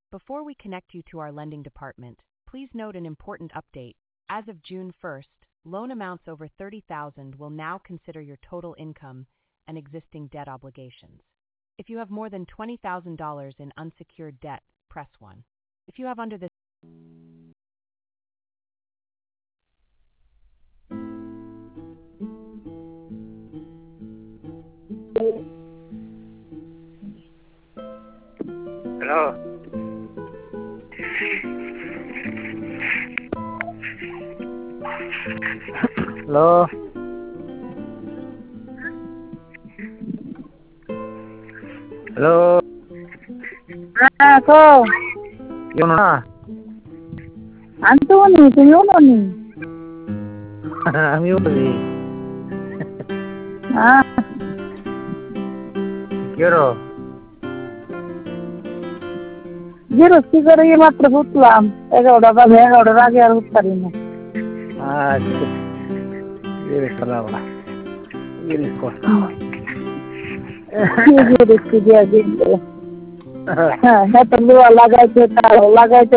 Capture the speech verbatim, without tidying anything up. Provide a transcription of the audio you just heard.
Before we connect you to our lending department, please note an important update. As of June first, loan amounts over thirty thousand dollars will now consider your total income and existing debt obligations. If you have more than twenty thousand dollars in unsecured debt, press one. If you have under this Hello. Hello. Hello. Ako, Yun na. Anthony, Simononi. Music. Ah, Quiero. গেরস্তি করে মাত্র বুঝলাম এগারোটা বাজে এগারোটার আগে আর উঠতে পারি না আচ্ছা এর খেলাবা এর কথা গেরস্তি দিয়ে দিল হ্যাঁ হ্যাঁ তো লোয়া লাগাইছে তার লাগাইছে